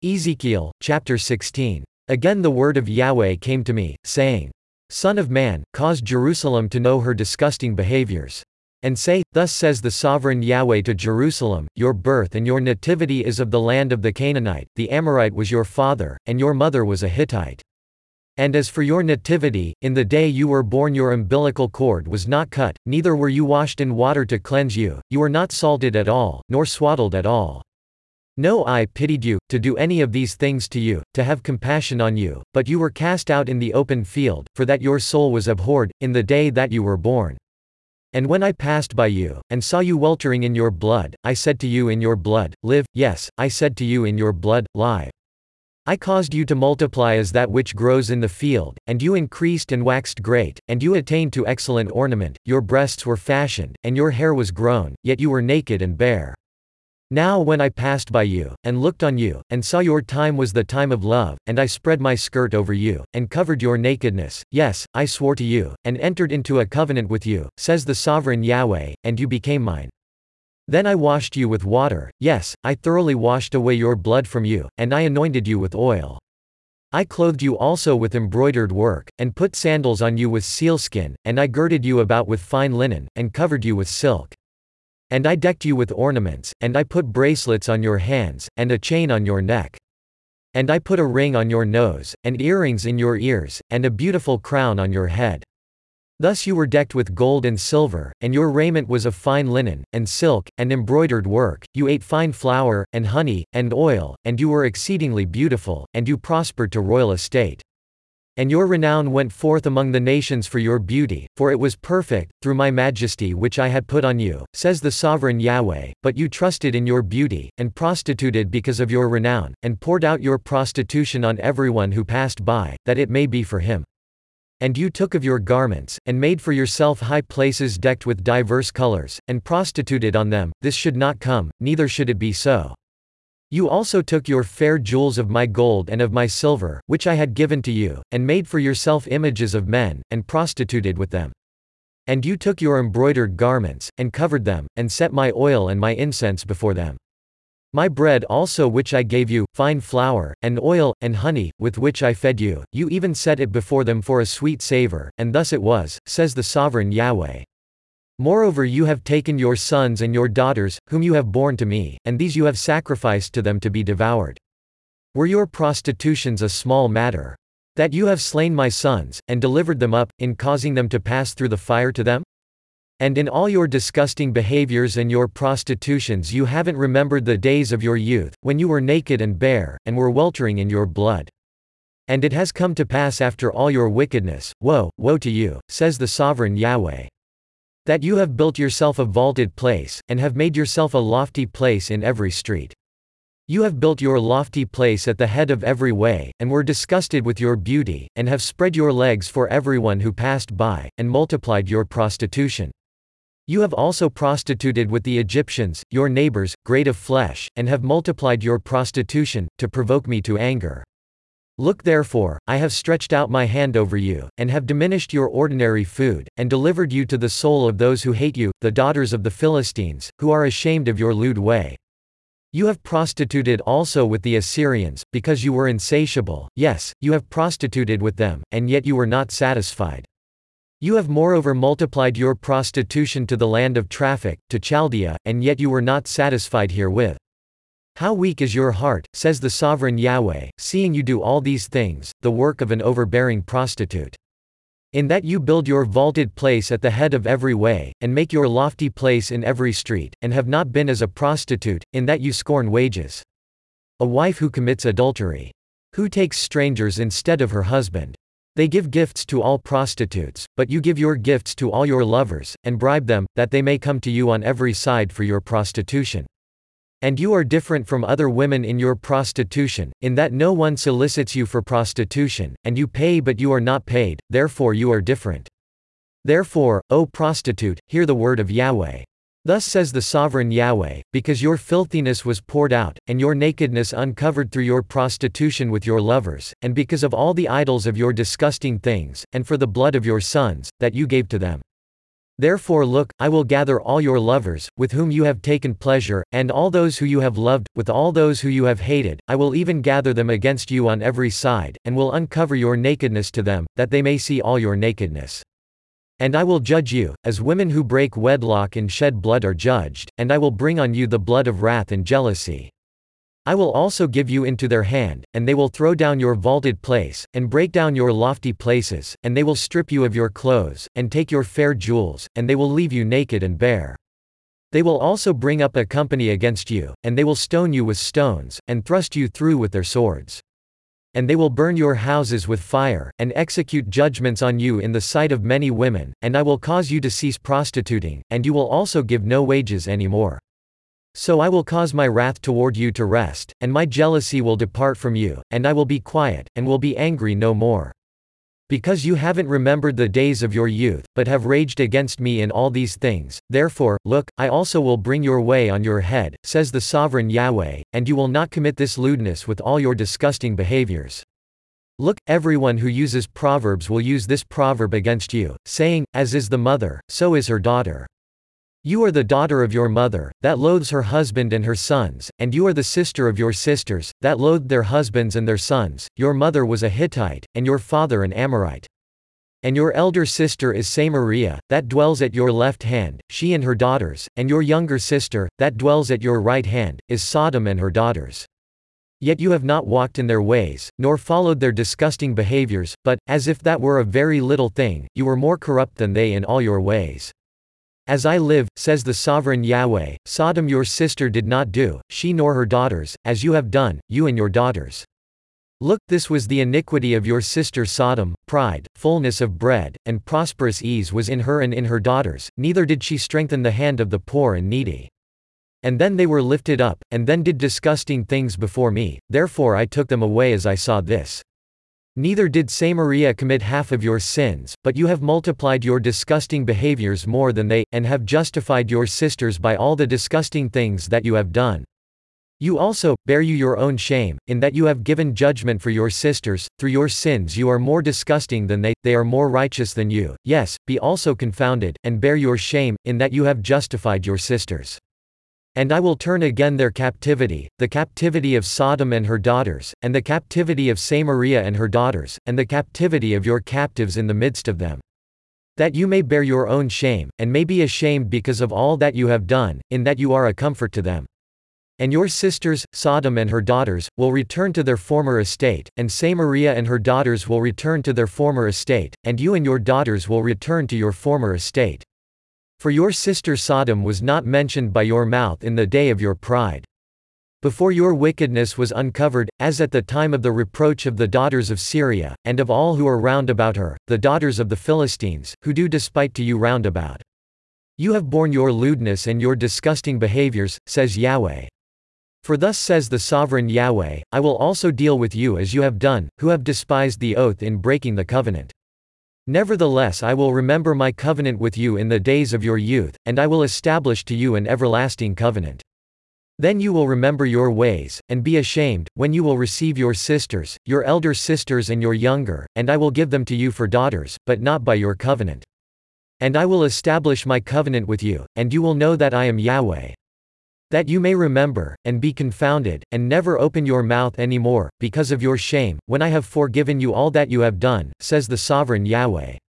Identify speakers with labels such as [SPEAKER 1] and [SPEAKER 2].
[SPEAKER 1] Ezekiel, chapter 16. Again the word of Yahweh came to me, saying, Son of man, cause Jerusalem to know her disgusting behaviors. And say, Thus says the sovereign Yahweh to Jerusalem, Your birth and your nativity is of the land of the Canaanite, the Amorite was your father, and your mother was a Hittite. And as for your nativity, in the day you were born your umbilical cord was not cut, neither were you washed in water to cleanse you, you were not salted at all, nor swaddled at all. No eye pitied you, to do any of these things to you, to have compassion on you, but you were cast out in the open field, for that your soul was abhorred, in the day that you were born. And when I passed by you, and saw you weltering in your blood, I said to you in your blood, Live, yes, I said to you in your blood, Live. I caused you to multiply as that which grows in the field, and you increased and waxed great, and you attained to excellent ornament, your breasts were fashioned, and your hair was grown, yet you were naked and bare. Now when I passed by you, and looked on you, and saw your time was the time of love, and I spread my skirt over you, and covered your nakedness, yes, I swore to you, and entered into a covenant with you, says the sovereign Yahweh, and you became mine. Then I washed you with water, yes, I thoroughly washed away your blood from you, and I anointed you with oil. I clothed you also with embroidered work, and put sandals on you with sealskin, and I girded you about with fine linen, and covered you with silk. And I decked you with ornaments, and I put bracelets on your hands, and a chain on your neck. And I put a ring on your nose, and earrings in your ears, and a beautiful crown on your head. Thus you were decked with gold and silver, and your raiment was of fine linen, and silk, and embroidered work, you ate fine flour, and honey, and oil, and you were exceedingly beautiful, and you prospered to royal estate. And your renown went forth among the nations for your beauty, for it was perfect, through my majesty which I had put on you, says the sovereign Yahweh, but you trusted in your beauty, and prostituted because of your renown, and poured out your prostitution on everyone who passed by, that it may be for him. And you took of your garments, and made for yourself high places decked with diverse colors, and prostituted on them, this should not come, neither should it be so. You also took your fair jewels of my gold and of my silver, which I had given to you, and made for yourself images of men, and prostituted with them. And you took your embroidered garments, and covered them, and set my oil and my incense before them. My bread also which I gave you, fine flour, and oil, and honey, with which I fed you, you even set it before them for a sweet savor, and thus it was, says the sovereign Yahweh. Moreover you have taken your sons and your daughters, whom you have borne to me, and these you have sacrificed to them to be devoured. Were your prostitutions a small matter? That you have slain my sons, and delivered them up, in causing them to pass through the fire to them? And in all your disgusting behaviors and your prostitutions you haven't remembered the days of your youth, when you were naked and bare, and were weltering in your blood. And it has come to pass after all your wickedness, woe, woe to you, says the sovereign Yahweh. That you have built yourself a vaulted place, and have made yourself a lofty place in every street. You have built your lofty place at the head of every way, and were disgusted with your beauty, and have spread your legs for everyone who passed by, and multiplied your prostitution. You have also prostituted with the Egyptians, your neighbors, great of flesh, and have multiplied your prostitution, to provoke me to anger. Look therefore, I have stretched out my hand over you, and have diminished your ordinary food, and delivered you to the soul of those who hate you, the daughters of the Philistines, who are ashamed of your lewd way. You have prostituted also with the Assyrians, because you were insatiable, yes, you have prostituted with them, and yet you were not satisfied. You have moreover multiplied your prostitution to the land of traffic, to Chaldea, and yet you were not satisfied herewith. How weak is your heart, says the sovereign Yahweh, seeing you do all these things, the work of an overbearing prostitute. In that you build your vaulted place at the head of every way, and make your lofty place in every street, and have not been as a prostitute, in that you scorn wages. A wife who commits adultery. Who takes strangers instead of her husband. They give gifts to all prostitutes, but you give your gifts to all your lovers, and bribe them, that they may come to you on every side for your prostitution. And you are different from other women in your prostitution, in that no one solicits you for prostitution, and you pay but you are not paid, therefore you are different. Therefore, O prostitute, hear the word of Yahweh. Thus says the sovereign Yahweh, because your filthiness was poured out, and your nakedness uncovered through your prostitution with your lovers, and because of all the idols of your disgusting things, and for the blood of your sons, that you gave to them. Therefore look, I will gather all your lovers, with whom you have taken pleasure, and all those who you have loved, with all those who you have hated, I will even gather them against you on every side, and will uncover your nakedness to them, that they may see all your nakedness. And I will judge you, as women who break wedlock and shed blood are judged, and I will bring on you the blood of wrath and jealousy. I will also give you into their hand, and they will throw down your vaulted place, and break down your lofty places, and they will strip you of your clothes, and take your fair jewels, and they will leave you naked and bare. They will also bring up a company against you, and they will stone you with stones, and thrust you through with their swords. And they will burn your houses with fire, and execute judgments on you in the sight of many women, and I will cause you to cease prostituting, and you will also give no wages any more. So I will cause my wrath toward you to rest, and my jealousy will depart from you, and I will be quiet, and will be angry no more. Because you haven't remembered the days of your youth, but have raged against me in all these things, therefore, look, I also will bring your way on your head, says the sovereign Yahweh, and you will not commit this lewdness with all your disgusting behaviors. Look, everyone who uses proverbs will use this proverb against you, saying, as is the mother, so is her daughter. You are the daughter of your mother, that loathes her husband and her sons, and you are the sister of your sisters, that loathed their husbands and their sons. Your mother was a Hittite, and your father an Amorite. And your elder sister is Samaria, that dwells at your left hand, she and her daughters, and your younger sister, that dwells at your right hand, is Sodom and her daughters. Yet you have not walked in their ways, nor followed their disgusting behaviors, but, as if that were a very little thing, you were more corrupt than they in all your ways. As I live, says the sovereign Yahweh, Sodom your sister did not do, she nor her daughters, as you have done, you and your daughters. Look, this was the iniquity of your sister Sodom, pride, fullness of bread, and prosperous ease was in her and in her daughters, neither did she strengthen the hand of the poor and needy. And then they were lifted up, and then did disgusting things before me, therefore I took them away as I saw this. Neither did Samaria commit half of your sins, but you have multiplied your disgusting behaviors more than they, and have justified your sisters by all the disgusting things that you have done. You also, bear you your own shame, in that you have given judgment for your sisters, through your sins you are more disgusting than they are more righteous than you, yes, be also confounded, and bear your shame, in that you have justified your sisters. And I will turn again their captivity, the captivity of Sodom and her daughters, and the captivity of Samaria and her daughters, and the captivity of your captives in the midst of them. That you may bear your own shame, and may be ashamed because of all that you have done, in that you are a comfort to them. And your sisters, Sodom and her daughters, will return to their former estate, and Samaria and her daughters will return to their former estate, and you and your daughters will return to your former estate. For your sister Sodom was not mentioned by your mouth in the day of your pride. Before your wickedness was uncovered, as at the time of the reproach of the daughters of Syria, and of all who are round about her, the daughters of the Philistines, who do despite to you round about. You have borne your lewdness and your disgusting behaviors, says Yahweh. For thus says the sovereign Yahweh, I will also deal with you as you have done, who have despised the oath in breaking the covenant. Nevertheless I will remember my covenant with you in the days of your youth, and I will establish to you an everlasting covenant. Then you will remember your ways, and be ashamed, when you will receive your sisters, your elder sisters and your younger, and I will give them to you for daughters, but not by your covenant. And I will establish my covenant with you, and you will know that I am Yahweh. That you may remember, and be confounded, and never open your mouth any more, because of your shame, when I have forgiven you all that you have done, says the sovereign Yahweh.